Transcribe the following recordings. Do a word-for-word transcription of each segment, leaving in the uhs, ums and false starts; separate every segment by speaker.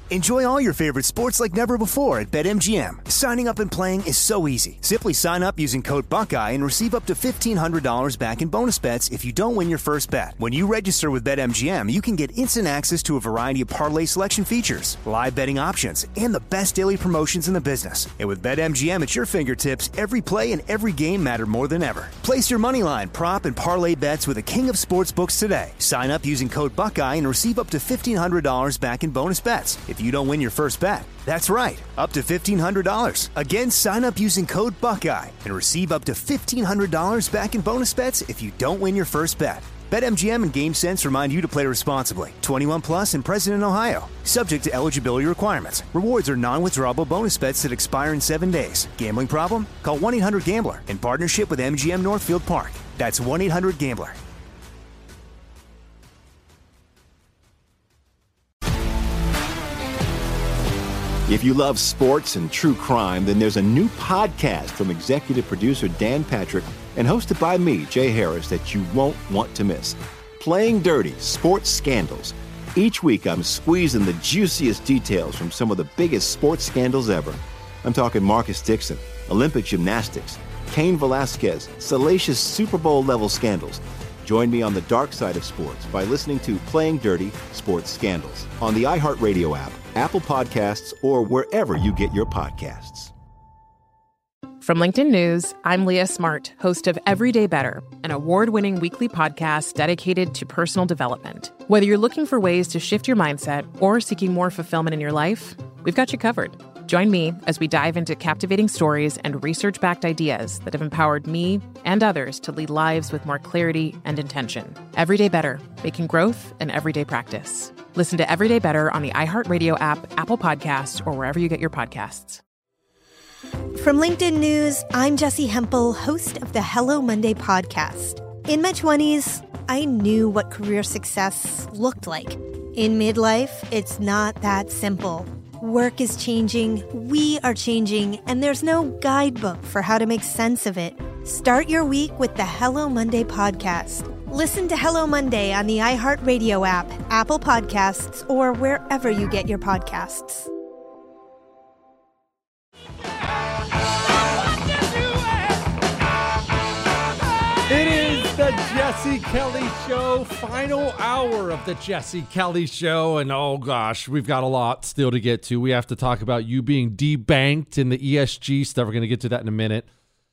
Speaker 1: Enjoy all your favorite sports like never before at BetMGM. Signing up and playing is so easy. Simply sign up using code Buckeye and receive up to fifteen hundred dollars back in bonus bets if you don't win your first bet. When you register with BetMGM, you can get instant access to a variety of parlay selection features, live betting options, and the best daily promotions in the business. And with BetMGM at your fingertips, every play and every game matter more than ever. Place your moneyline, prop, and parlay bets with the king of sportsbooks today. Sign up using code Buckeye and receive up to fifteen hundred dollars back in bonus bets if you don't win your first bet. That's right, up to fifteen hundred dollars. Again, sign up using code Buckeye and receive up to fifteen hundred dollars back in bonus bets if you don't win your first bet. BetMGM and GameSense remind you to play responsibly. twenty-one plus and present in Ohio. Subject to eligibility requirements. Rewards are non-withdrawable bonus bets that expire in seven days. Gambling problem? Call one eight hundred gambler in partnership with M G M Northfield Park. That's one eight hundred gambler.
Speaker 2: If you love sports and true crime, then there's a new podcast from executive producer Dan Patrick and hosted by me, Jay Harris, that you won't want to miss. Playing Dirty: Sports Scandals. Each week, I'm squeezing the juiciest details from some of the biggest sports scandals ever. I'm talking Marcus Dixon, Olympic gymnastics, Cain Velasquez, salacious Super Bowl-level scandals. Join me on the dark side of sports by listening to Playing Dirty: Sports Scandals on the iHeartRadio app, Apple Podcasts, or wherever you get your podcasts.
Speaker 3: From LinkedIn News, I'm Leah Smart, host of Everyday Better, an award-winning weekly podcast dedicated to personal development. Whether you're looking for ways to shift your mindset or seeking more fulfillment in your life, we've got you covered. Join me as we dive into captivating stories and research-backed ideas that have empowered me and others to lead lives with more clarity and intention. Everyday Better, making growth an everyday practice. Listen to Everyday Better on the iHeartRadio app, Apple Podcasts, or wherever you get your podcasts.
Speaker 4: From LinkedIn News, I'm Jessie Hempel, host of the Hello Monday podcast. In my twenties, I knew what career success looked like. In midlife, it's not that simple. Work is changing, we are changing, and there's no guidebook for how to make sense of it. Start your week with the Hello Monday podcast. Listen to Hello Monday on the iHeartRadio app, Apple Podcasts, or wherever you get your podcasts.
Speaker 5: It is the Jesse Kelly Show, final hour of the Jesse Kelly Show, and oh gosh, we've got a lot still to get to. We have to talk about you being debanked in the E S G stuff. We're going to get to that in a minute.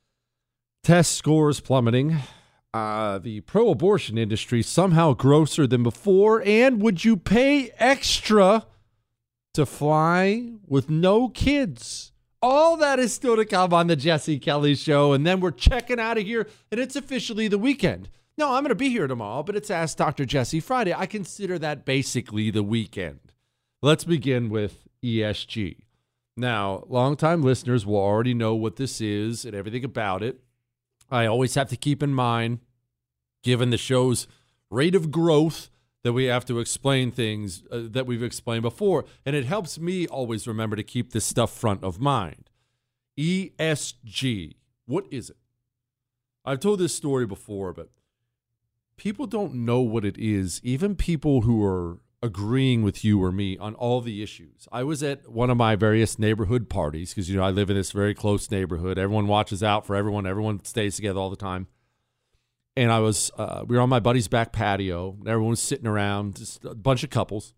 Speaker 5: Test scores plummeting. Uh, the pro-abortion industry somehow grosser than before, and would you pay extra to fly with no kids? All that is still to come on the Jesse Kelly Show, and then we're checking out of here, and it's officially the weekend. No, I'm going to be here tomorrow, but it's Ask Doctor Jesse Friday. I consider that basically the weekend. Let's begin with E S G. Now, longtime listeners will already know what this is and everything about it. I always have to keep in mind, given the show's rate of growth, that we have to explain things uh, that we've explained before. And it helps me always remember to keep this stuff front of mind. E S G, what is it? I've told this story before, but people don't know what it is, even people who are agreeing with you or me on all the issues. I was at one of my various neighborhood parties because, you know, I live in this very close neighborhood. Everyone watches out for everyone. Everyone stays together all the time. And I was, uh, we were on my buddy's back patio. And everyone was sitting around, just a bunch of couples.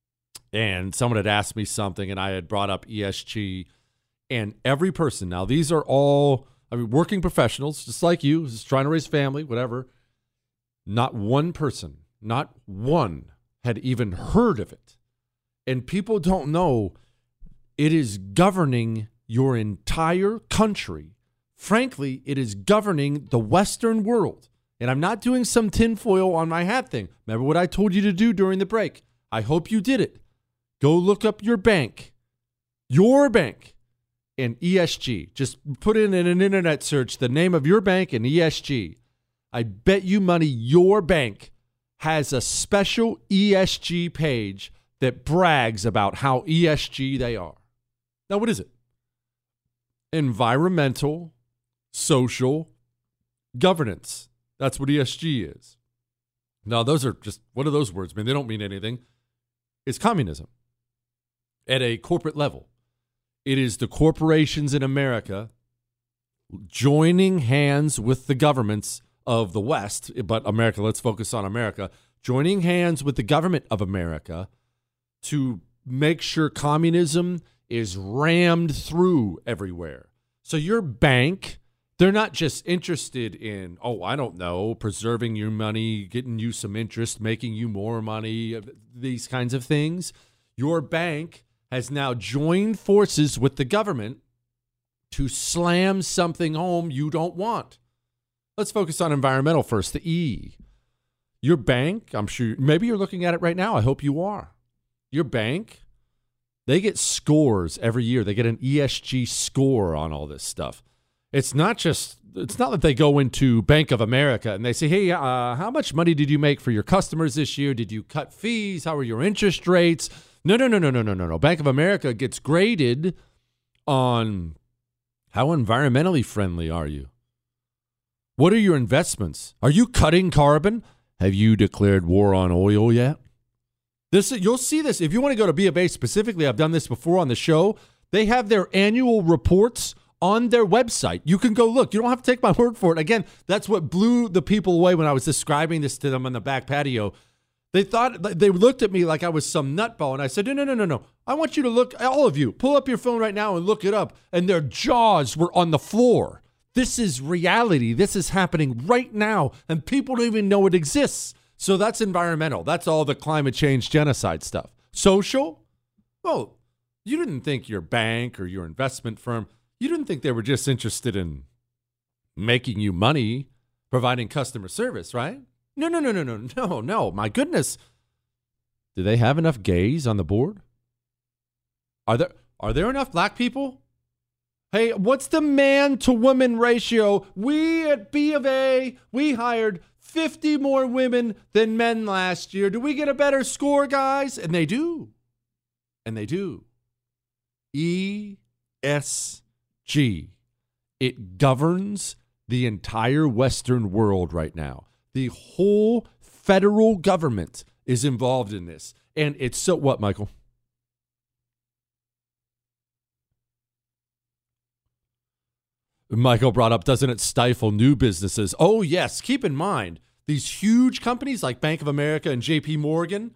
Speaker 5: And someone had asked me something, and I had brought up E S G. And every person, now these are all, I mean, working professionals, just like you, just trying to raise family, whatever. Not one person, not one had even heard of it. And people don't know it is governing your entire country. Frankly, it is governing the Western world. And I'm not doing some tinfoil on my hat thing. Remember what I told you to do during the break. I hope you did it. Go look up your bank, your bank, and E S G. Just put in an internet search the name of your bank and E S G. I bet you money your bank has a special E S G page that brags about how E S G they are. Now, what is it? Environmental, social, governance. That's what E S G is. Now, those are just, what are those words? I mean, they don't mean anything. It's communism. at a corporate level. It is the corporations in America joining hands with the governments of the West, but America, let's focus on America, joining hands with the government of America to make sure communism is rammed through everywhere. So your bank, they're not just interested in, oh, I don't know, preserving your money, getting you some interest, making you more money, these kinds of things. Your bank has now joined forces with the government to slam something home you don't want. Let's focus on environmental first, the E. Your bank, I'm sure, maybe you're looking at it right now. I hope you are. Your bank, they get scores every year. They get an E S G score on all this stuff. It's not just, it's not that they go into Bank of America and they say, hey, uh, how much money did you make for your customers this year? Did you cut fees? How are your interest rates? No, no, no, no, no, no, no, no. Bank of America gets graded on how environmentally friendly are you? What are your investments? Are you cutting carbon? Have you declared war on oil yet? This, you'll see this. If you want to go to B of A specifically, I've done this before on the show. They have their annual reports on their website. You can go look. You don't have to take my word for it. Again, that's what blew the people away when I was describing this to them on the back patio. They thought, they looked at me like I was some nutball, and I said, no, no, no, no, no. I want you to look, all of you, pull up your phone right now and look it up. And their jaws were on the floor. This is reality. This is happening right now, and people don't even know it exists. So that's environmental. That's all the climate change genocide stuff. Social? Well, you didn't think your bank or your investment firm, you didn't think they were just interested in making you money, providing customer service, right? No, no, no, no, no, no, no. My goodness. Do they have enough gays on the board? Are there are there enough black people? Hey, what's the man to woman ratio? We at B of A, we hired fifty more women than men last year. Do we get a better score, guys? And they do. And they do. E S G. It governs the entire Western world right now. The whole federal government is involved in this. And it's so, what, Michael? Michael brought up, doesn't it stifle new businesses? Oh, yes. Keep in mind, these huge companies like Bank of America and J P Morgan,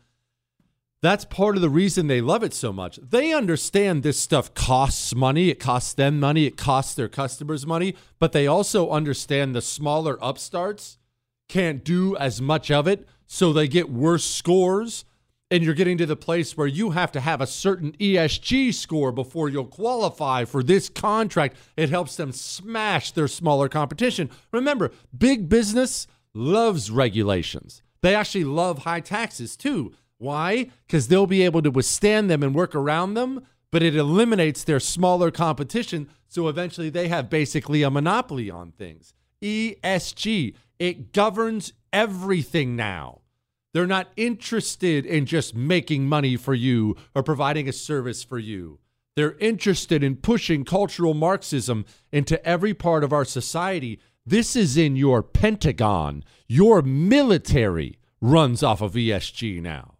Speaker 5: that's part of the reason they love it so much. They understand this stuff costs money. It costs them money. It costs their customers money. But they also understand the smaller upstarts can't do as much of it, so they get worse scores. And you're getting to the place where you have to have a certain E S G score before you'll qualify for this contract. It helps them smash their smaller competition. Remember, big business loves regulations. They actually love high taxes too. Why? Because they'll be able to withstand them and work around them, but it eliminates their smaller competition, so eventually they have basically a monopoly on things. E S G, it governs everything now. They're not interested in just making money for you or providing a service for you. They're interested in pushing cultural Marxism into every part of our society. This is in your Pentagon. Your military runs off of E S G now.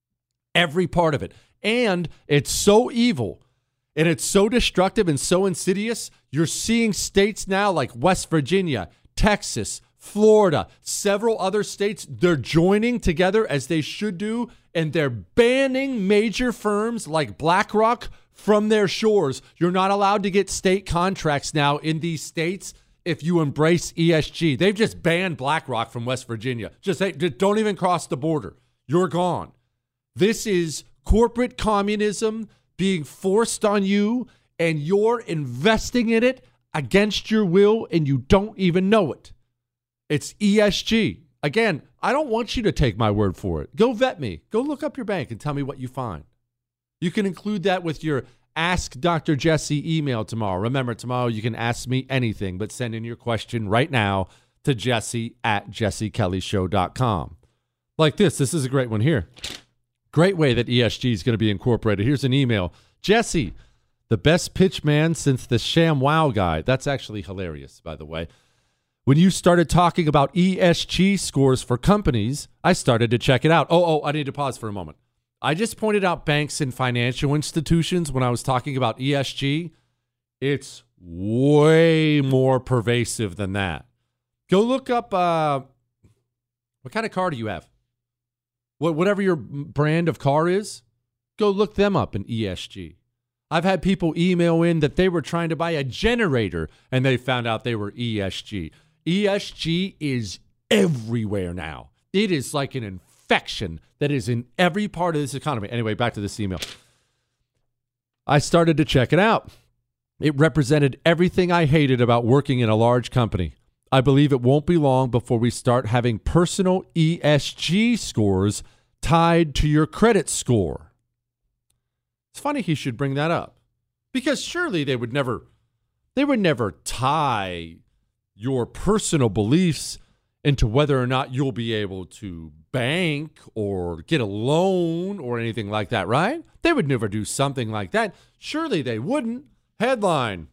Speaker 5: Every part of it. And it's so evil and it's so destructive and so insidious. You're seeing states now like West Virginia, Texas, Florida, several other states, they're joining together as they should do, and they're banning major firms like BlackRock from their shores. You're not allowed to get state contracts now in these states if you embrace E S G. They've just banned BlackRock from West Virginia. Just hey, don't even cross the border. You're gone. This is corporate communism being forced on you, and you're investing in it against your will, and you don't even know it. It's E S G. Again, I don't want you to take my word for it. Go vet me. Go look up your bank and tell me what you find. You can include that with your Ask Doctor Jesse email tomorrow. Remember, tomorrow you can ask me anything, but send in your question right now to Jesse at jesse kelly show dot com. Like this. This is a great one here. Great way that E S G is going to be incorporated. Here's an email. Jesse, the best pitch man since the ShamWow guy. That's actually hilarious, by the way. When you started talking about E S G scores for companies, I started to check it out. Oh, oh, I need to pause for a moment. I just pointed out banks and financial institutions when I was talking about E S G. It's way more pervasive than that. Go look up, uh, what kind of car do you have? What, whatever your brand of car is, go look them up in E S G. I've had people email in that they were trying to buy a generator and they found out they were E S G. E S G is everywhere now. It is like an infection that is in every part of this economy. Anyway, back to this email. I started to check it out. It represented everything I hated about working in a large company. I believe it won't be long before we start having personal E S G scores tied to your credit score. It's funny he should bring that up, because surely they would never, they would never tie your personal beliefs into whether or not you'll be able to bank or get a loan or anything like that, right? They would never do something like that. Surely they wouldn't. Headline: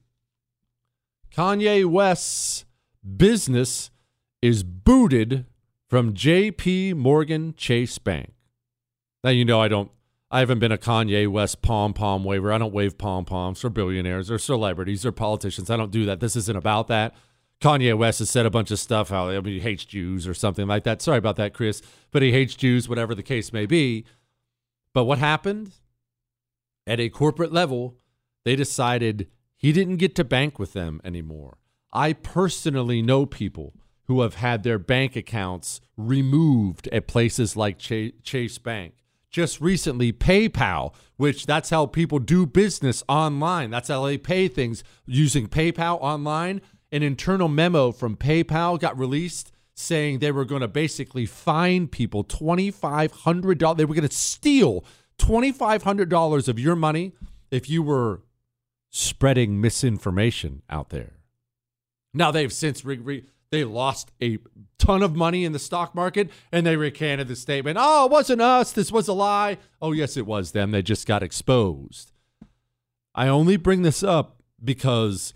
Speaker 5: Kanye West's business is booted from J P Morgan Chase Bank. Now, you know, I don't, I haven't been a Kanye West pom-pom waver. I don't wave pom-poms for billionaires or celebrities or politicians. I don't do that. This isn't about that. Kanye West has said a bunch of stuff, how I mean, he hates Jews or something like that. Sorry about that, Chris. But he hates Jews, whatever the case may be. But what happened? At a corporate level, they decided he didn't get to bank with them anymore. I personally know people who have had their bank accounts removed at places like Ch- Chase Bank. Just recently, PayPal, which that's how people do business online. That's how they pay things using PayPal online. An internal memo from PayPal got released saying they were going to basically fine people two thousand five hundred dollars. They were going to steal two thousand five hundred dollars of your money if you were spreading misinformation out there. Now, they've since re- re- they lost a ton of money in the stock market, and they recanted the statement. Oh, it wasn't us. This was a lie. Oh, yes, it was them. They just got exposed. I only bring this up because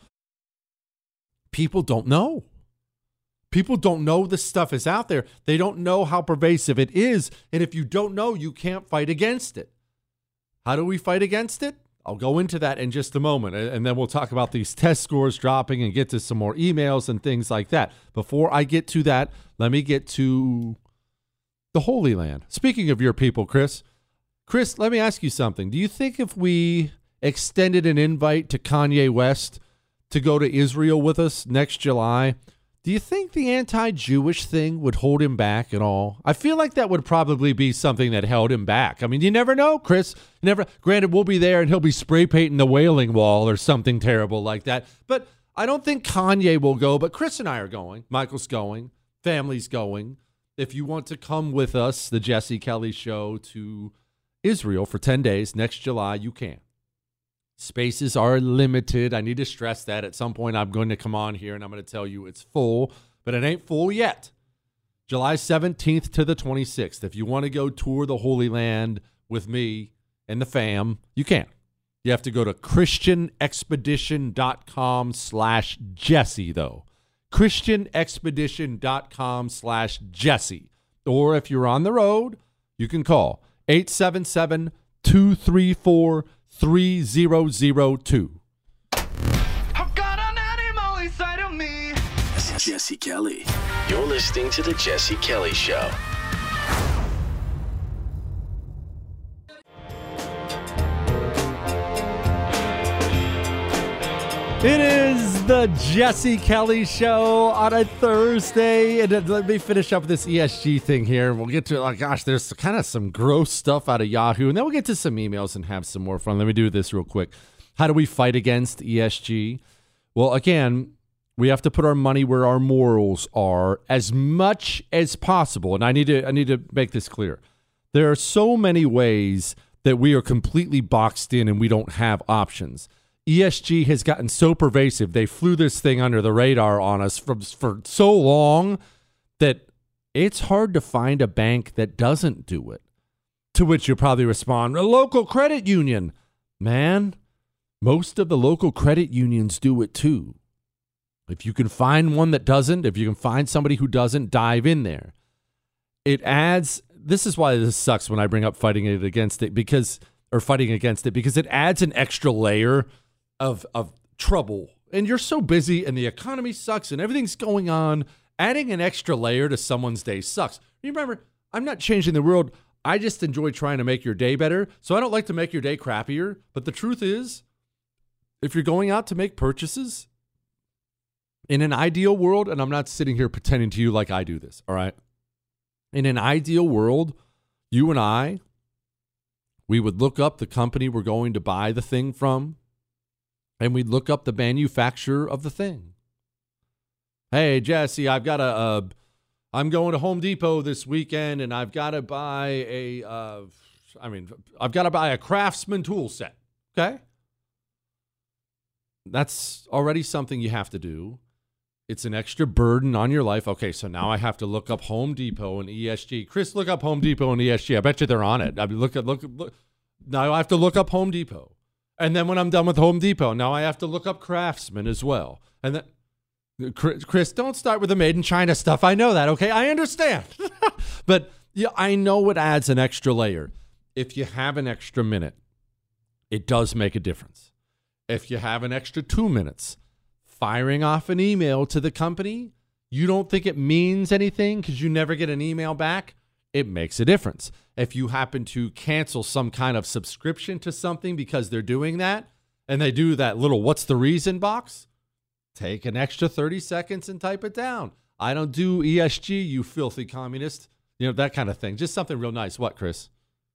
Speaker 5: people don't know. People don't know this stuff is out there. They don't know how pervasive it is. And if you don't know, you can't fight against it. How do we fight against it? I'll go into that in just a moment, and then we'll talk about these test scores dropping and get to some more emails and things like that. Before I get to that, let me get to the Holy Land. Speaking of your people, Chris, Chris, let me ask you something. Do you think if we extended an invite to Kanye West to go to Israel with us next July, do you think the anti-Jewish thing would hold him back at all? I feel like that would probably be something that held him back. I mean, you never know, Chris. You never. Granted, we'll be there and he'll be spray painting the Wailing Wall or something terrible like that. But I don't think Kanye will go. But Chris and I are going. Michael's going. Family's going. If you want to come with us, the Jesse Kelly Show, to Israel for ten days next July, you can. Spaces are limited. I need to stress that. At some point, I'm going to come on here and I'm going to tell you it's full, but it ain't full yet. July seventeenth to the twenty-sixth. If you want to go tour the Holy Land with me and the fam, you can. You have to go to christianexpedition.com slash Jesse, though. christianexpedition.com slash Jesse. Or if you're on the road, you can call eight seven seven, two three four, three zero zero two.
Speaker 6: I've got an animal inside of me.
Speaker 7: This is Jesse Kelly. You're listening to The Jesse Kelly Show.
Speaker 5: It is the Jesse Kelly Show on a Thursday. And let me finish up this E S G thing here. We'll get to, oh gosh, there's kind of some gross stuff out of Yahoo. And then we'll get to some emails and have some more fun. Let me do this real quick. How do we fight against E S G? Well, again, we have to put our money where our morals are as much as possible. And I need to I need to make this clear. There are so many ways that we are completely boxed in and we don't have options. E S G has gotten so pervasive. They flew this thing under the radar on us for, for so long that it's hard to find a bank that doesn't do it. To which you'll probably respond, a local credit union. Man, most of the local credit unions do it too. If you can find one that doesn't, if you can find somebody who doesn't, dive in there. It adds this is why this sucks when I bring up fighting it against it because, or fighting against it because it adds an extra layer of of trouble. And you're so busy and the economy sucks and everything's going on. Adding an extra layer to someone's day sucks. Remember, I'm not changing the world. I just enjoy trying to make your day better. So I don't like to make your day crappier. But the truth is, if you're going out to make purchases, in an ideal world, and I'm not sitting here pretending to you like I do this, all right? In an ideal world, you and I, we would look up the company we're going to buy the thing from, and we'd look up the manufacturer of the thing. Hey, Jesse, I've got a, a I'm going to Home Depot this weekend, and I've got to buy a, uh, I mean, I've got to buy a Craftsman tool set, okay? That's already something you have to do. It's an extra burden on your life. Okay, so now I have to look up Home Depot and E S G. Chris, look up Home Depot and E S G. I bet you they're on it. I mean, look at look, look. Now I have to look up Home Depot, and then when I'm done with Home Depot, now I have to look up Craftsman as well. And then, Chris, don't start with the made in China stuff. I know that. Okay, I understand, but yeah, I know it adds an extra layer. If you have an extra minute, it does make a difference. If you have an extra two minutes. Firing off an email to the company, you don't think it means anything because you never get an email back, it makes a difference. If you happen to cancel some kind of subscription to something because they're doing that, and they do that little what's the reason box, take an extra thirty seconds and type it down. I don't do E S G, you filthy communist. You know, that kind of thing. Just something real nice. What, Chris?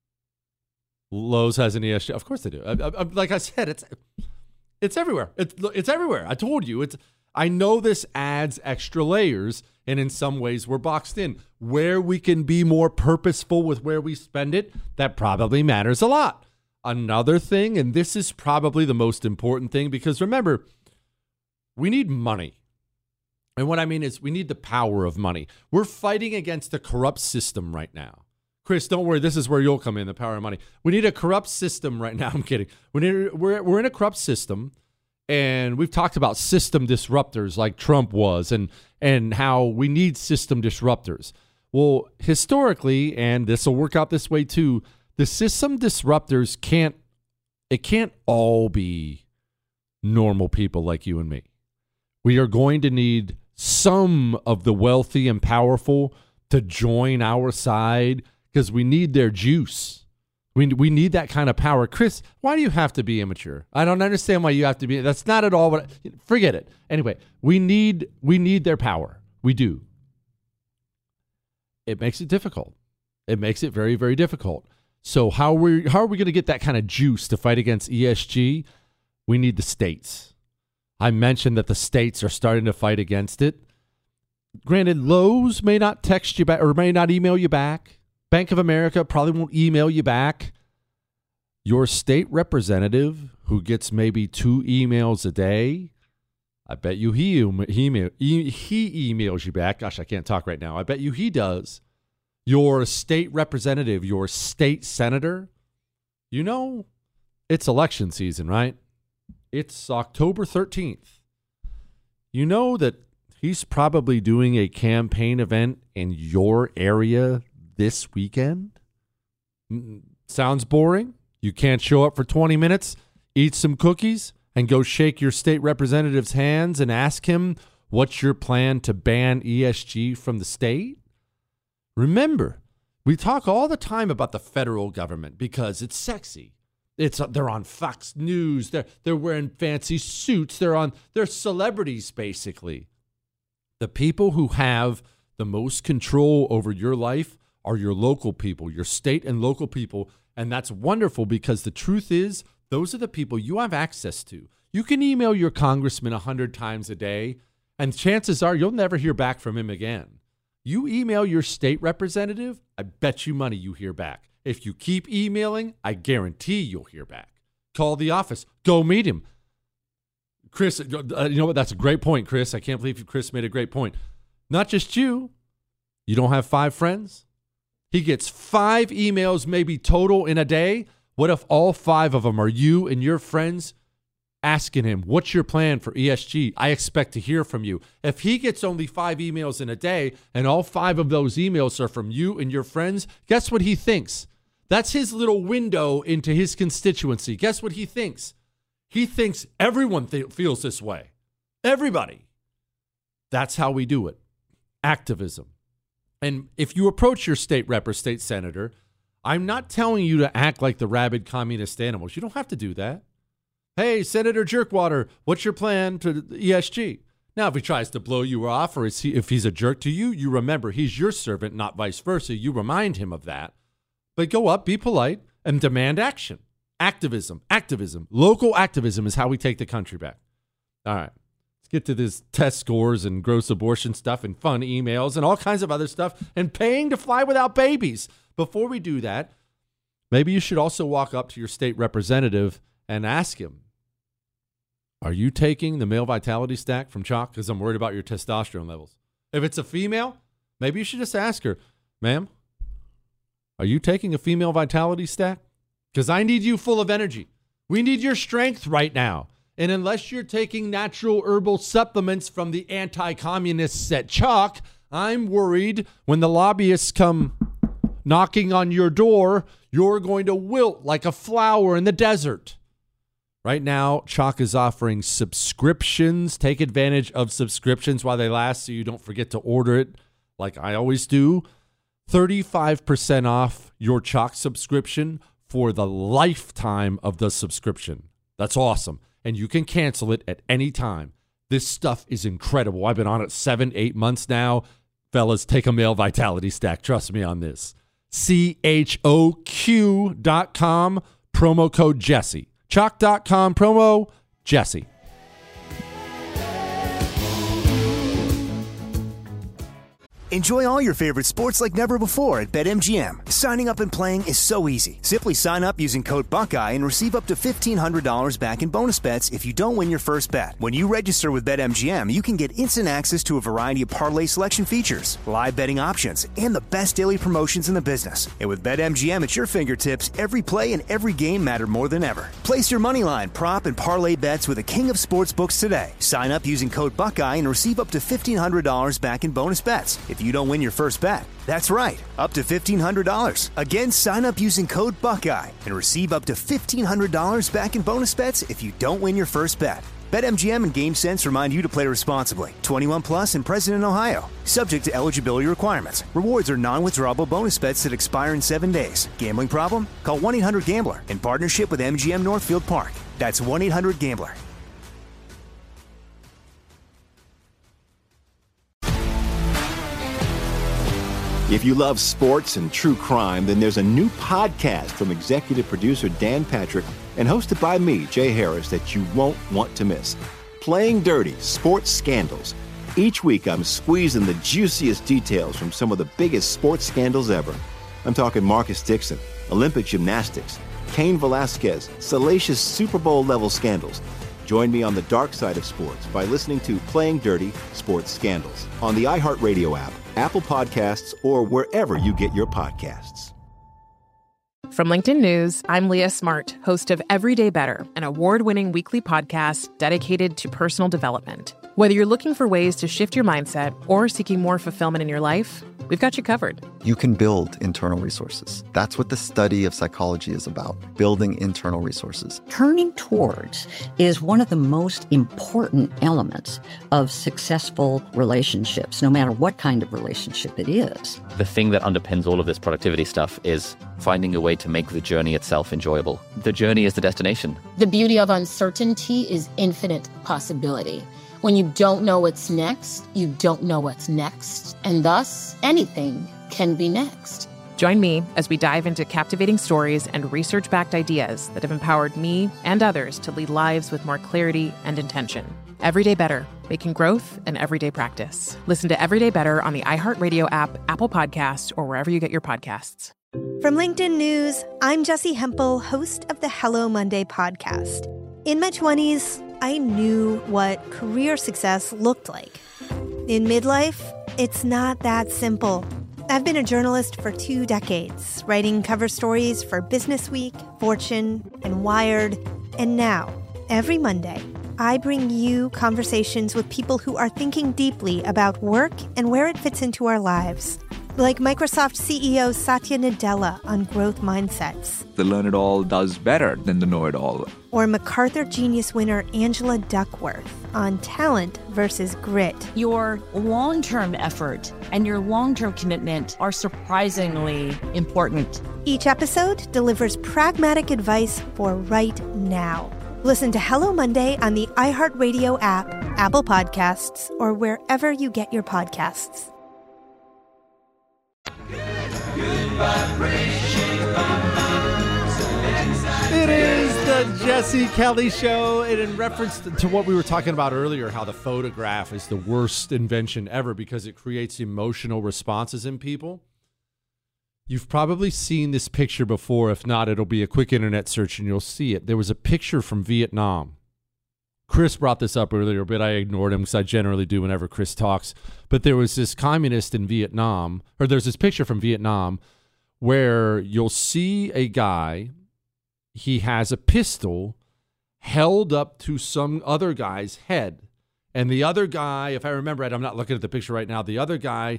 Speaker 5: Lowe's has an E S G. Of course they do. I, I, like I said, it's... It's everywhere. It's it's everywhere. I told you. It's. I know this adds extra layers, and in some ways we're boxed in. Where we can be more purposeful with where we spend it, that probably matters a lot. Another thing, and this is probably the most important thing, because remember, we need money. And what I mean is we need the power of money. We're fighting against a corrupt system right now. Chris, don't worry. This is where you'll come in, the power of money. We need a corrupt system right now. I'm kidding. We need, we're, we're in a corrupt system, and we've talked about system disruptors like Trump was and, and how we need system disruptors. Well, historically, and this will work out this way too, the system disruptors can't, it can't all be normal people like you and me. We are going to need some of the wealthy and powerful to join our side, because we need their juice. We we need that kind of power. Chris, why do you have to be immature? I don't understand why you have to be. That's not at all what. I, forget it. Anyway, we need we need their power. We do. It makes it difficult. It makes it very, very difficult. So how we how are we going to get that kind of juice to fight against E S G? We need the states. I mentioned that the states are starting to fight against it. Granted, Lowe's may not text you back or may not email you back. Bank of America probably won't email you back. Your state representative, who gets maybe two emails a day, I bet you he, he, he emails you back. Gosh, I can't talk right now. I bet you he does. Your state representative, your state senator, you know, it's election season, right? It's October thirteenth. You know that he's probably doing a campaign event in your area this weekend? Sounds boring? You can't show up for twenty minutes, eat some cookies, and go shake your state representative's hands and ask him what's your plan to ban E S G from the state? Remember, we talk all the time about the federal government because it's sexy. It's they're on Fox News. They're they're wearing fancy suits. They're on they're celebrities basically. The people who have the most control over your life are your local people, your state and local people. And that's wonderful because the truth is, those are the people you have access to. You can email your congressman a hundred times a day, and chances are you'll never hear back from him again. You email your state representative, I bet you money you hear back. If you keep emailing, I guarantee you'll hear back. Call the office. Go meet him. Chris, uh, you know what? That's a great point, Chris. I can't believe Chris made a great point. Not just you. You don't have five friends? He gets five emails maybe total in a day. What if all five of them are you and your friends asking him, what's your plan for E S G? I expect to hear from you. If he gets only five emails in a day and all five of those emails are from you and your friends, guess what he thinks? That's his little window into his constituency. Guess what he thinks? He thinks everyone th- feels this way. Everybody. That's how we do it. Activism. And if you approach your state rep or state senator, I'm not telling you to act like the rabid communist animals. You don't have to do that. Hey, Senator Jerkwater, what's your plan to the E S G? Now, if he tries to blow you off or is he, if he's a jerk to you, you remember he's your servant, not vice versa. You remind him of that. But go up, be polite, and demand action. Activism, activism. Local activism is how we take the country back. All right. Let's get to this test scores and gross abortion stuff and fun emails and all kinds of other stuff and paying to fly without babies. Before we do that, maybe you should also walk up to your state representative and ask him, are you taking the male vitality stack from Chalk? Because I'm worried about your testosterone levels. If it's a female, maybe you should just ask her, ma'am, are you taking a female vitality stack? Because I need you full of energy. We need your strength right now. And unless you're taking natural herbal supplements from the anti-communists at Chalk, I'm worried when the lobbyists come knocking on your door, you're going to wilt like a flower in the desert. Right now, Chalk is offering subscriptions. Take advantage of subscriptions while they last so you don't forget to order it like I always do. thirty-five percent off your Chalk subscription for the lifetime of the subscription. That's awesome. And you can cancel it at any time. This stuff is incredible. I've been on it seven, eight months now. Fellas, take a male vitality stack. Trust me on this. C H O Q dot com, promo code Jesse. Chalk dot com, promo Jesse.
Speaker 1: Enjoy all your favorite sports like never before at BetMGM. Signing up and playing is so easy. Simply sign up using code Buckeye and receive up to fifteen hundred dollars back in bonus bets if you don't win your first bet. When you register with BetMGM, you can get instant access to a variety of parlay selection features, live betting options, and the best daily promotions in the business. And with BetMGM at your fingertips, every play and every game matter more than ever. Place your moneyline, prop, and parlay bets with the king of sportsbooks today. Sign up using code Buckeye and receive up to fifteen hundred dollars back in bonus bets if you don't win your first bet. That's right, up to fifteen hundred dollars. Again, sign up using code Buckeye and receive up to fifteen hundred dollars back in bonus bets if you don't win your first bet. BetMGM and GameSense remind you to play responsibly. twenty-one plus and present in Ohio. Subject to eligibility requirements. Rewards are non-withdrawable bonus bets that expire in seven days. Gambling problem? Call one eight hundred gambler in partnership with M G M Northfield Park. That's one eight hundred gambler.
Speaker 2: If you love sports and true crime, then there's a new podcast from executive producer Dan Patrick and hosted by me, Jay Harris, that you won't want to miss. Playing Dirty: Sports Scandals. Each week, I'm squeezing the juiciest details from some of the biggest sports scandals ever. I'm talking Marcus Dixon, Olympic gymnastics, Cain Velasquez, salacious Super Bowl-level scandals. Join me on the dark side of sports by listening to Playing Dirty: Sports Scandals on the iHeartRadio app, Apple Podcasts, or wherever you get your podcasts.
Speaker 3: From LinkedIn News, I'm Leah Smart, host of Everyday Better, an award-winning weekly podcast dedicated to personal development. Whether you're looking for ways to shift your mindset or seeking more fulfillment in your life, we've got you covered.
Speaker 8: You can build internal resources. That's what the study of psychology is about, building internal resources.
Speaker 9: Turning towards is one of the most important elements of successful relationships, no matter what kind of relationship it is.
Speaker 10: The thing that underpins all of this productivity stuff is finding a way to make the journey itself enjoyable. The journey is the destination.
Speaker 11: The beauty of uncertainty is infinite possibility. When you don't know what's next, you don't know what's next. And thus, anything can be next.
Speaker 3: Join me as we dive into captivating stories and research-backed ideas that have empowered me and others to lead lives with more clarity and intention. Everyday Better, making growth an everyday practice. Listen to Everyday Better on the iHeartRadio app, Apple Podcasts, or wherever you get your podcasts.
Speaker 4: From LinkedIn News, I'm Jessie Hempel, host of the Hello Monday podcast. In my twenties, I knew what career success looked like. In midlife, it's not that simple. I've been a journalist for two decades, writing cover stories for Business Week, Fortune, and Wired. And now, Every Monday, I bring you conversations with people who are thinking deeply about work and where it fits into our lives. Like Microsoft C E O Satya Nadella on growth mindsets.
Speaker 12: The learn-it-all does better than the know-it-all.
Speaker 4: Or MacArthur Genius winner Angela Duckworth on talent versus grit.
Speaker 13: Your long-term effort and your long-term commitment are surprisingly important.
Speaker 4: Each episode delivers pragmatic advice for right now. Listen to Hello Monday on the iHeartRadio app, Apple Podcasts, or wherever you get your podcasts.
Speaker 5: It is the Jesse Kelly Show, and in reference to what we were talking about earlier, how the photograph is the worst invention ever because it creates emotional responses in people. You've probably seen this picture before. If not, it'll be a quick internet search and you'll see it. There was a picture from Vietnam. Chris brought this up earlier, but I ignored him because I generally do whenever Chris talks. But there was this communist in Vietnam, or there's this picture from Vietnam where you'll see a guy, he has a pistol held up to some other guy's head. And the other guy, if I remember right, I'm not looking at the picture right now, the other guy,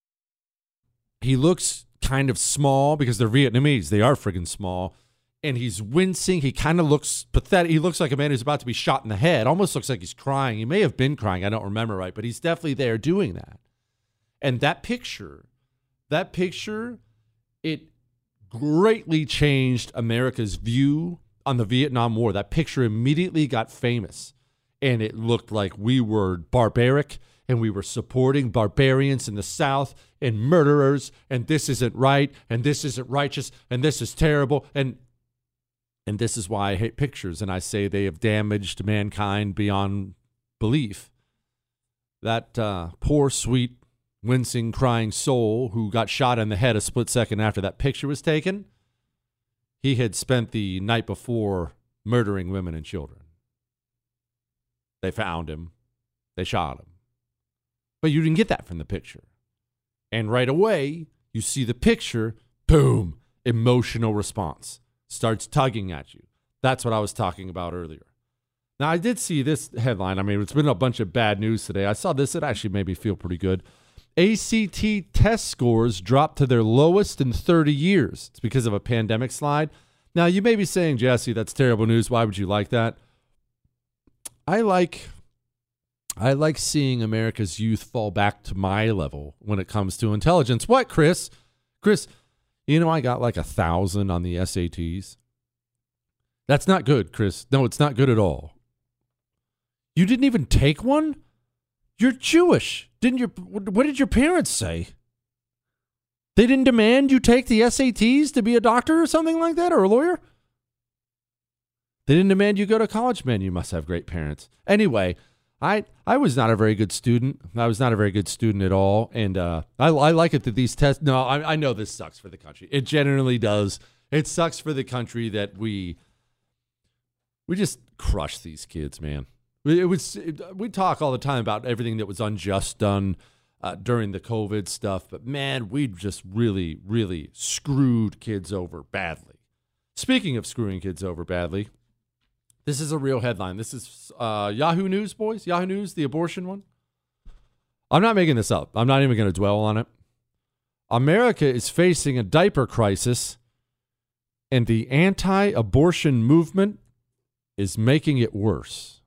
Speaker 5: he looks kind of small because they're Vietnamese. They are friggin' small. And he's wincing. He kind of looks pathetic. He looks like a man who's about to be shot in the head. Almost looks like he's crying. He may have been crying. I don't remember right, but he's definitely there doing that. And that picture, that picture, it greatly changed America's view on the Vietnam War. That picture immediately got famous. And it looked like we were barbaric and we were supporting barbarians in the South and murderers. And this isn't right. And this isn't righteous. And this is terrible. And And this is why I hate pictures, and I say they have damaged mankind beyond belief. That uh, poor, sweet, wincing, crying soul who got shot in the head a split second after that picture was taken, he had spent the night before murdering women and children. They found him. They shot him. But you didn't get that from the picture. And right away, you see the picture, boom, emotional response. Starts tugging at you. That's what I was talking about earlier. Now, I did see this headline. I mean, it's been a bunch of bad news today. I saw this. It actually made me feel pretty good. A C T test scores dropped to their lowest in thirty years. It's because of a pandemic slide. Now, you may be saying, Jesse, that's terrible news. Why would you like that? I like, I like seeing America's youth fall back to my level when it comes to intelligence. What, Chris? Chris, you know, I got like a thousand on the S A Ts. That's not good, Chris. No, it's not good at all. You didn't even take one? You're Jewish. Didn't your, what did your parents say? They didn't demand you take the S A Ts to be a doctor or something like that, or a lawyer? They didn't demand you go to college? Man, you must have great parents. Anyway, I I was not a very good student. I was not a very good student at all. And uh, I, I like it that these tests, no, I, I know this sucks for the country. It generally does. It sucks for the country that we, we just crush these kids, man. It was, it, we talk all the time about everything that was unjust done uh, during the COVID stuff. But man, we just really, really screwed kids over badly. Speaking of screwing kids over badly, this is a real headline. This is uh, Yahoo News, boys. Yahoo News, the abortion one. I'm not making this up. I'm not even going to dwell on it. America is facing a diaper crisis, and the anti-abortion movement is making it worse.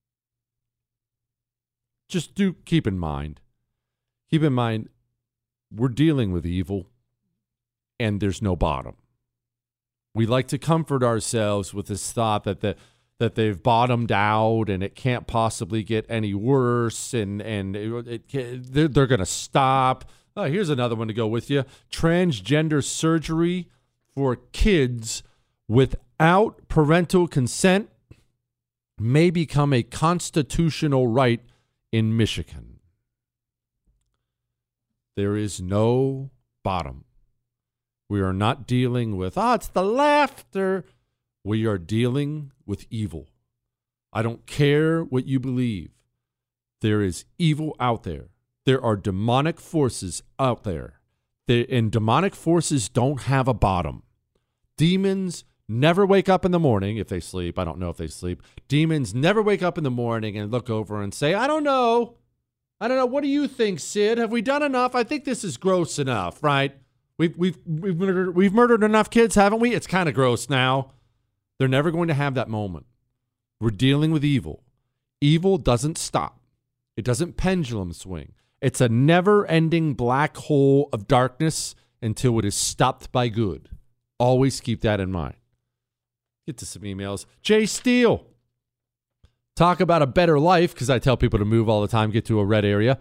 Speaker 5: Just do keep in mind. Keep in mind, we're dealing with evil, and there's no bottom. We like to comfort ourselves with this thought that the that they've bottomed out and it can't possibly get any worse, and, and it, it, they're, they're going to stop. Oh, here's another one to go with you. Transgender surgery for kids without parental consent may become a constitutional right in Michigan. There is no bottom. We are not dealing with, oh, it's the laughter. We are dealing with evil. I don't care what you believe. There is evil out there. There are demonic forces out there. There, and demonic forces don't have a bottom. Demons never wake up in the morning if they sleep. I don't know if they sleep. Demons never wake up in the morning and look over and say, I don't know. I don't know. What do you think, Sid? Have we done enough? I think this is gross enough, right? We've we've we've murdered, we've murdered enough kids, haven't we? It's kind of gross now. They're never going to have that moment. We're dealing with evil. Evil doesn't stop. It doesn't pendulum swing. It's a never-ending black hole of darkness until it is stopped by good. Always keep that in mind. Get to some emails. Jay Steele. Talk about a better life, because I tell people to move all the time, get to a red area.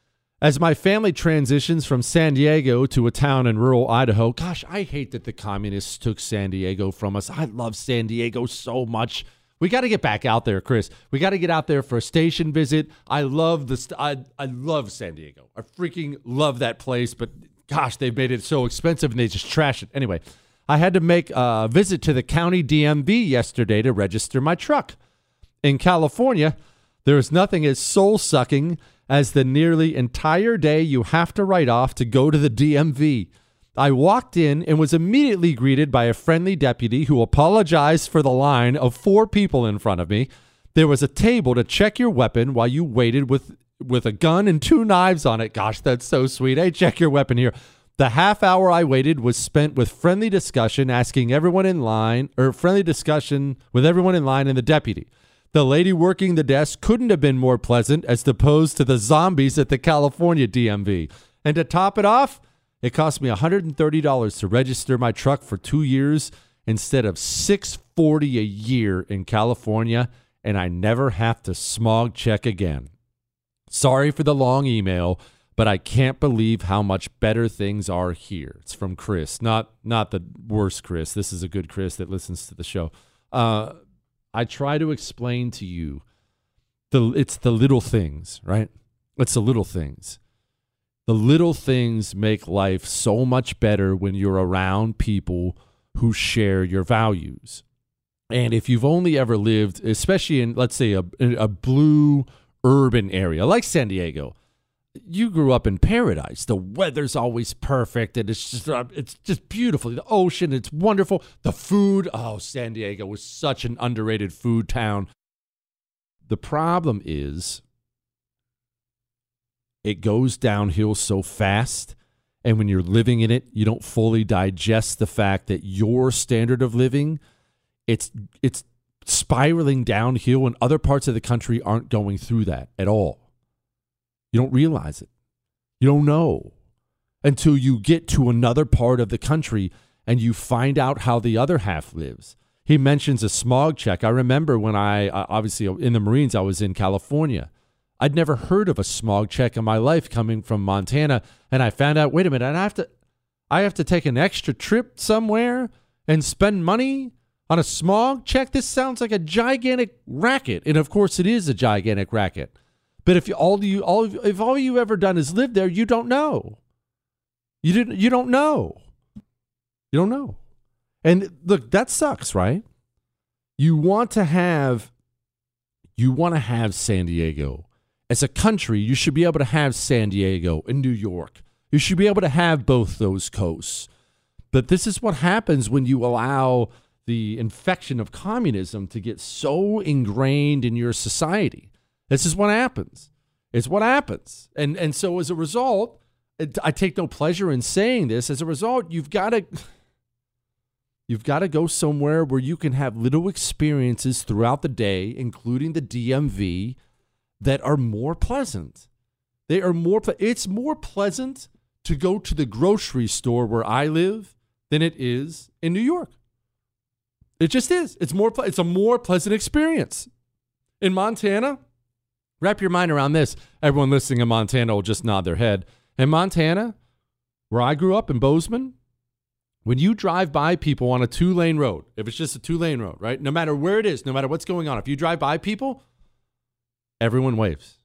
Speaker 5: As my family transitions from San Diego to a town in rural Idaho, gosh, I hate that the communists took San Diego from us. I love San Diego so much. We got to get back out there, Chris. We got to get out there for a station visit. I love the st- I, I love San Diego. I freaking love that place, but gosh, they've made it so expensive and they just trash it. Anyway, I had to make a visit to the county D M V yesterday to register my truck. In California, there is nothing as soul-sucking as the nearly entire day you have to write off to go to the D M V. I walked in and was immediately greeted by a friendly deputy who apologized for the line of four people in front of me. There was a table to check your weapon while you waited with, with a gun and two knives on it. Gosh, that's so sweet. Hey, check your weapon here. The half hour I waited was spent with friendly discussion, asking everyone in line, or friendly discussion with everyone in line and the deputy. The lady working the desk couldn't have been more pleasant as opposed to the zombies at the California D M V. And to top it off, it cost me one hundred thirty dollars to register my truck for two years instead of six hundred forty dollars a year in California, and I never have to smog check again. Sorry for the long email, but I can't believe how much better things are here. It's from Chris, not not the worst Chris. This is a good Chris that listens to the show. Uh, I try to explain to you, the it's the little things, right? It's the little things. The little things make life so much better when you're around people who share your values. And if you've only ever lived, especially in, let's say, a, a blue urban area like San Diego, you grew up in paradise. The weather's always perfect, and it's just uh, it's just beautiful. The ocean, it's wonderful. The food, oh, San Diego was such an underrated food town. The problem is, it goes downhill so fast, and when you're living in it, you don't fully digest the fact that your standard of living, it's it's spiraling downhill, and other parts of the country aren't going through that at all. You don't realize it. You don't know until you get to another part of the country and you find out how the other half lives. He mentions a smog check. I remember when I, uh, obviously in the Marines, I was in California. I'd never heard of a smog check in my life coming from Montana, and I found out, wait a minute, I have to, I have to take an extra trip somewhere and spend money on a smog check? This sounds like a gigantic racket, and of course it is a gigantic racket. But if you, all you all if all you ever done is live there, you don't know. You didn't. You don't know. You don't know. And look, that sucks, right? You want to have. You want to have San Diego as a country. You should be able to have San Diego and New York. You should be able to have both those coasts. But this is what happens when you allow the infection of communism to get so ingrained in your society. This is what happens. It's what happens. And and so as a result, it, I take no pleasure in saying this. As a result, you've got to you've got to go somewhere where you can have little experiences throughout the day, including the D M V, that are more pleasant. They are more ple- it's more pleasant to go to the grocery store where I live than it is in New York. It just is. It's more ple- it's a more pleasant experience. In Montana, wrap your mind around this. Everyone listening in Montana will just nod their head. In Montana, where I grew up in Bozeman, when you drive by people on a two-lane road, if it's just a two-lane road, right? No matter where it is, no matter what's going on, if you drive by people, everyone waves.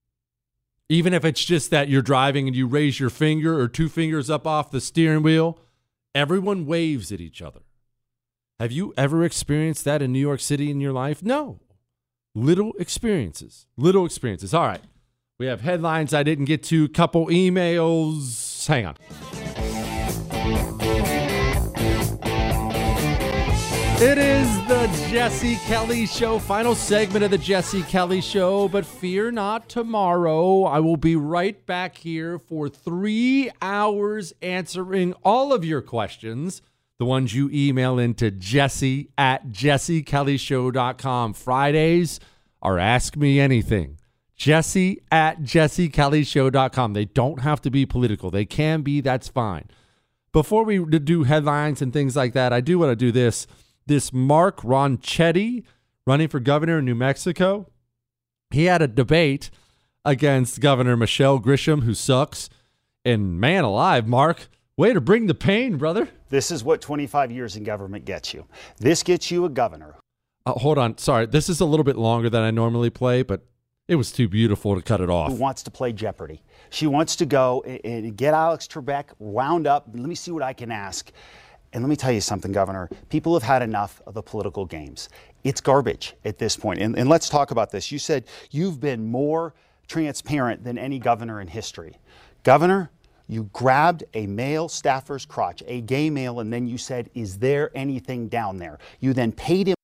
Speaker 5: Even if it's just that you're driving and you raise your finger or two fingers up off the steering wheel, everyone waves at each other. Have you ever experienced that in New York City in your life? No. Little experiences. Little experiences. All right. We have headlines I didn't get to. Couple emails. Hang on. It is the Jesse Kelly Show, final segment of the Jesse Kelly Show, but fear not, tomorrow I will be right back here for three hours answering all of your questions, the ones you email into Jesse at jesse kelly show dot com. Fridays are Ask Me Anything. Jesse at jesse kelly show dot com. They don't have to be political. They can be, that's fine. Before we do headlines and things like that, I do want to do this. This Mark Ronchetti, running for governor in New Mexico, he had a debate against Governor Michelle Grisham, who sucks. And man alive, Mark, way to bring the pain, brother.
Speaker 14: This is what twenty-five years in government gets you. This gets you a governor.
Speaker 5: Uh, hold on. Sorry, this is a little bit longer than I normally play, but it was too beautiful to cut it off.
Speaker 14: Who wants to play Jeopardy. She wants to go and, and get Alex Trebek wound up. Let me see what I can ask. And let me tell you something, Governor. People have had enough of the political games. It's garbage at this point. And, and let's talk about this. You said you've been more transparent than any governor in history. Governor, you grabbed a male staffer's crotch, a gay male, and then you said, is there anything down there? You then paid him.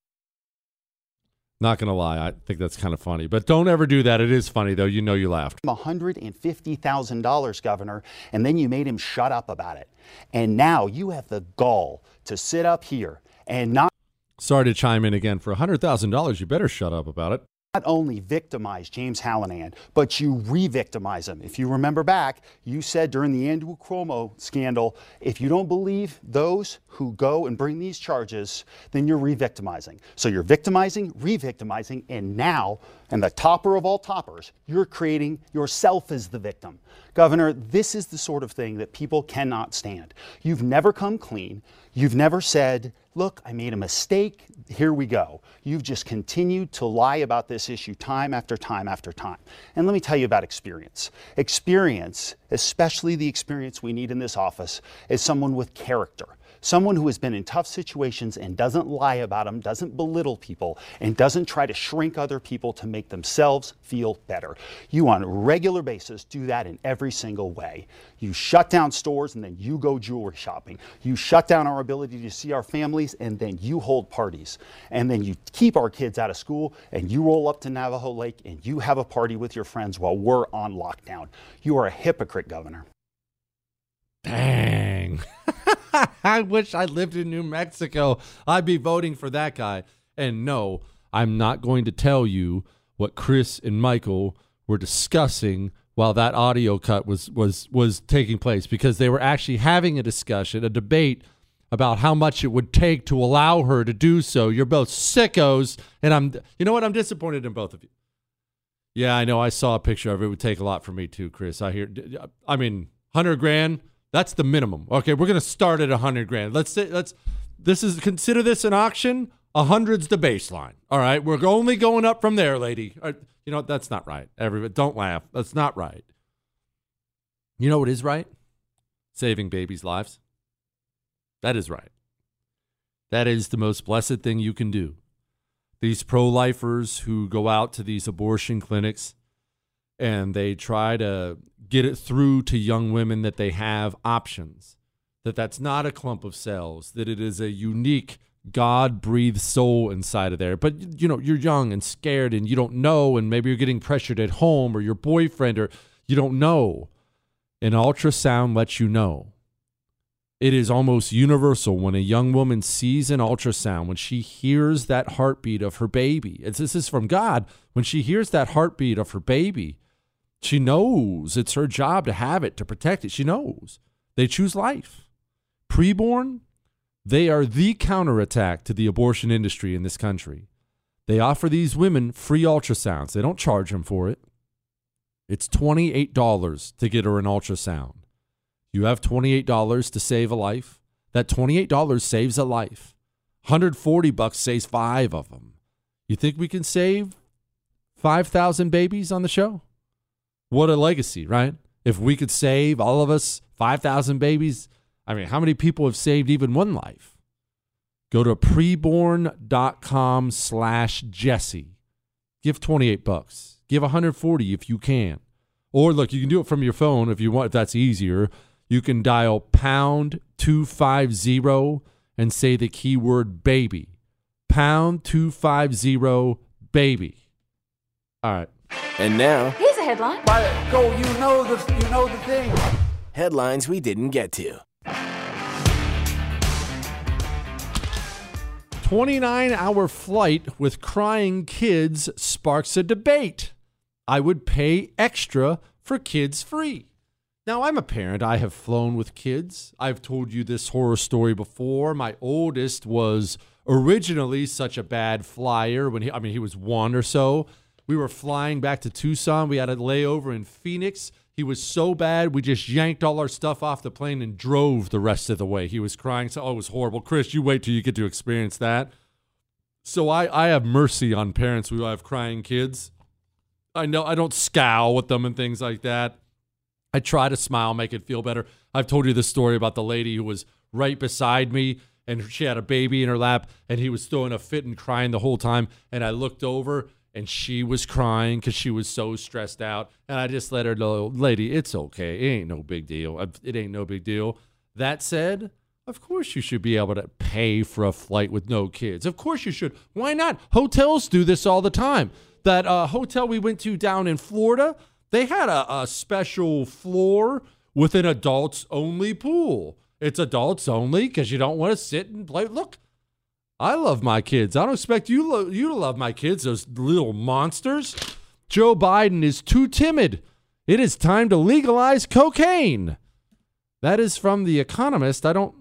Speaker 5: Not going to lie, I think that's kind of funny. But don't ever do that. It is funny, though. You know you laughed.
Speaker 14: one hundred fifty thousand dollars, Governor, and then you made him shut up about it. And now you have the gall to sit up here and not...
Speaker 5: Sorry to chime in again. For one hundred thousand dollars, you better shut up about it.
Speaker 14: Not only victimize James Hallinan, but you re-victimize him. If you remember back, you said during the Andrew Cuomo scandal, if you don't believe those who go and bring these charges, then you're re-victimizing. So you're victimizing, re-victimizing, and now, and the topper of all toppers, you're creating yourself as the victim. Governor, this is the sort of thing that people cannot stand. You've never come clean. You've never said, look, I made a mistake. Here we go. You've just continued to lie about this issue time after time after time. And let me tell you about experience. Experience, especially the experience we need in this office, is someone with character. Someone who has been in tough situations and doesn't lie about them, doesn't belittle people, and doesn't try to shrink other people to make themselves feel better. You, on a regular basis, do that in every single way. You shut down stores and then you go jewelry shopping. You shut down our ability to see our families and then you hold parties. And then you keep our kids out of school and you roll up to Navajo Lake and you have a party with your friends while we're on lockdown. You are a hypocrite, Governor.
Speaker 5: Dang. I wish I lived in New Mexico. I'd be voting for that guy. And no, I'm not going to tell you what Chris and Michael were discussing while that audio cut was was was taking place, because they were actually having a discussion, a debate about how much it would take to allow her to do so. You're both sickos, and I'm you know what? I'm disappointed in both of you. Yeah, I know. I saw a picture of it. It would take a lot for me too, Chris. I hear I mean, one hundred grand. That's the minimum. Okay, we're gonna start at a hundred grand. Let's say let's. This is consider this an auction. A hundred's the baseline. All right, we're only going up from there, lady. You know that's not right. Everybody, don't laugh. That's not right. You know what is right? Saving babies' lives. That is right. That is the most blessed thing you can do. These pro-lifers who go out to these abortion clinics and they try to get it through to young women that they have options, that that's not a clump of cells, that it is a unique God-breathed soul inside of there. But, you know, you're young and scared and you don't know, and maybe you're getting pressured at home or your boyfriend, or you don't know. An ultrasound lets you know. It is almost universal when a young woman sees an ultrasound, when she hears that heartbeat of her baby. It's, this is from God. When she hears that heartbeat of her baby, she knows it's her job to have it, to protect it. She knows. They choose life. Preborn, they are the counterattack to the abortion industry in this country. They offer these women free ultrasounds. They don't charge them for it. It's twenty-eight dollars to get her an ultrasound. You have twenty-eight dollars to save a life. That twenty-eight dollars saves a life. one hundred forty bucks saves five of them. You think we can save five thousand babies on the show? What a legacy, right? If we could save, all of us, five thousand babies, I mean, how many people have saved even one life? Go to preborn.com slash Jesse. Give twenty-eight bucks. Give one hundred forty if you can. Or look, you can do it from your phone if you want, if that's easier. You can dial pound two five zero and say the keyword baby. pound two fifty, baby. All right.
Speaker 7: And now,
Speaker 15: here's a headline.
Speaker 16: Go, you know the, you know the thing.
Speaker 7: headlines we didn't get to.
Speaker 5: twenty-nine hour flight with crying kids sparks a debate. I would pay extra for kids free. Now, I'm a parent. I have flown with kids. I've told you this horror story before. My oldest was originally such a bad flyer when he, I mean, he was one or so. We were flying back to Tucson. We had a layover in Phoenix. He was so bad, we just yanked all our stuff off the plane and drove the rest of the way. He was crying. So, oh, it was horrible. Chris, you wait till you get to experience that. So I, I have mercy on parents who have crying kids. I know I don't scowl with them and things like that. I try to smile, make it feel better. I've told you the story about the lady who was right beside me, and she had a baby in her lap, and he was throwing a fit and crying the whole time. And I looked over, and she was crying because she was so stressed out. And I just let her know, lady, it's okay. It ain't no big deal. It ain't no big deal. That said, of course you should be able to pay for a flight with no kids. Of course you should. Why not? Hotels do this all the time. That uh, hotel we went to down in Florida, they had a, a special floor with an adults-only pool. It's adults only because you don't want to sit and play. Look, I love my kids. I don't expect you, lo- you to love my kids, those little monsters. Joe Biden is too timid. It is time to legalize cocaine. That is from The Economist. I don't,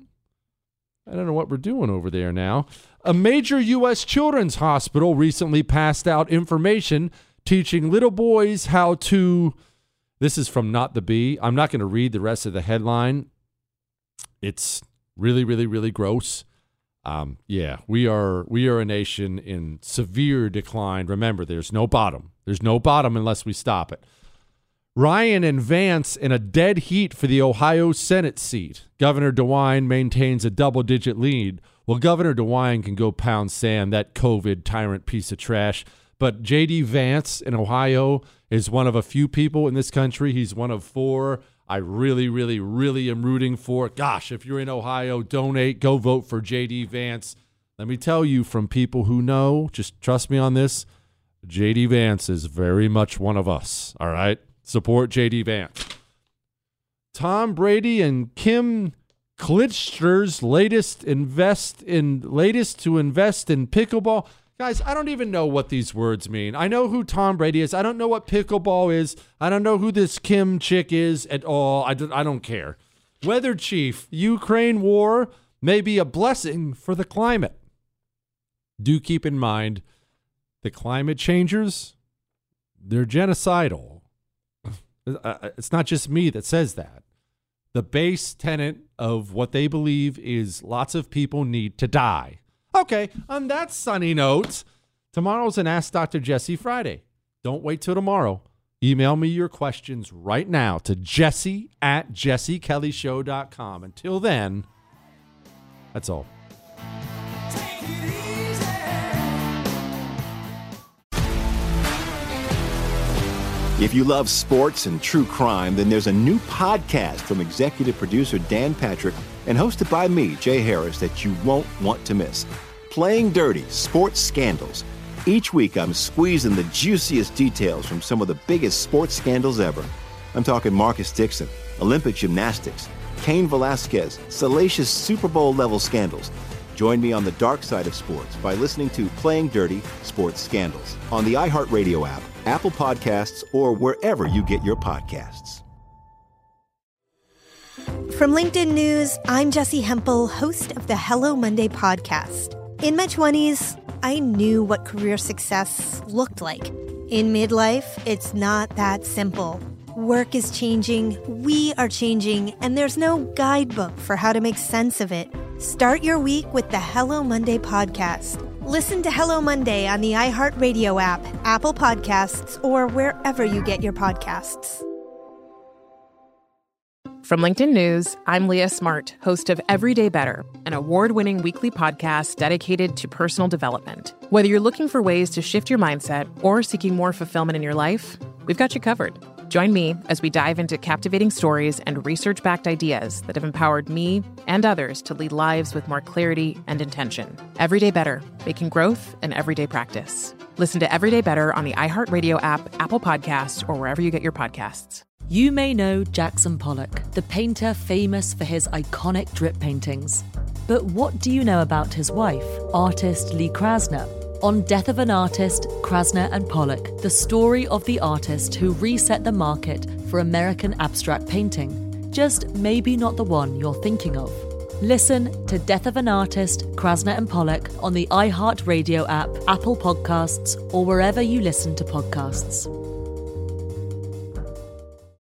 Speaker 5: I don't know what we're doing over there now. A major U S children's hospital recently passed out information teaching little boys how to, this is from Not the Bee. I'm not going to read the rest of the headline. It's really, really, really gross. Um, yeah, we are we are a nation in severe decline. Remember, there's no bottom. There's no bottom unless we stop it. Ryan and Vance in a dead heat for the Ohio Senate seat. Governor DeWine maintains a double-digit lead. Well, Governor DeWine can go pound sand, that COVID tyrant piece of trash. But J D Vance in Ohio is one of a few people in this country. He's one of four I really, really, really am rooting for. Gosh, if you're in Ohio, donate, go vote for J D Vance. Let me tell you from people who know, just trust me on this, J D Vance is very much one of us, all right? Support J D Vance. Tom Brady and Kim Klitschner's latest invest in latest to invest in pickleball. Guys, I don't even know what these words mean. I know who Tom Brady is. I don't know what pickleball is. I don't know who this Kim chick is at all. I don't, I don't care. Weather Chief, Ukraine war may be a blessing for the climate. Do keep in mind, the climate changers, they're genocidal. It's not just me that says that. The base tenet of what they believe is lots of people need to die. Okay, on that sunny note, tomorrow's an Ask Doctor Jesse Friday. Don't wait till tomorrow. Email me your questions right now to jesse at jesse kelly show dot com. Until then, that's all.
Speaker 2: If you love sports and true crime, then there's a new podcast from executive producer Dan Patrick and hosted by me, Jay Harris, that you won't want to miss. Playing Dirty: Sports Scandals. Each week, I'm squeezing the juiciest details from some of the biggest sports scandals ever. I'm talking Marcus Dixon, Olympic gymnastics, Cain Velasquez, salacious Super Bowl-level scandals. Join me on the dark side of sports by listening to Playing Dirty: Sports Scandals on the iHeartRadio app, Apple Podcasts, or wherever you get your podcasts.
Speaker 4: From LinkedIn News, I'm Jessie Hempel, host of the Hello Monday podcast. In my twenties, I knew what career success looked like. In midlife, it's not that simple. Work is changing, we are changing, and there's no guidebook for how to make sense of it. Start your week with the Hello Monday podcast. Listen to Hello Monday on the iHeartRadio app, Apple Podcasts, or wherever you get your podcasts.
Speaker 3: From LinkedIn News, I'm Leah Smart, host of Everyday Better, an award-winning weekly podcast dedicated to personal development. Whether you're looking for ways to shift your mindset or seeking more fulfillment in your life, we've got you covered. Join me as we dive into captivating stories and research-backed ideas that have empowered me and others to lead lives with more clarity and intention. Everyday Better, making growth an everyday practice. Listen to Everyday Better on the iHeartRadio app, Apple Podcasts, or wherever you get your podcasts.
Speaker 15: You may know Jackson Pollock, the painter famous for his iconic drip paintings. But what do you know about his wife, artist Lee Krasner? On Death of an Artist, Krasner and Pollock, the story of the artist who reset the market for American abstract painting. Just maybe not the one you're thinking of. Listen to Death of an Artist, Krasner and Pollock on the iHeartRadio app, Apple Podcasts, or wherever you listen to podcasts.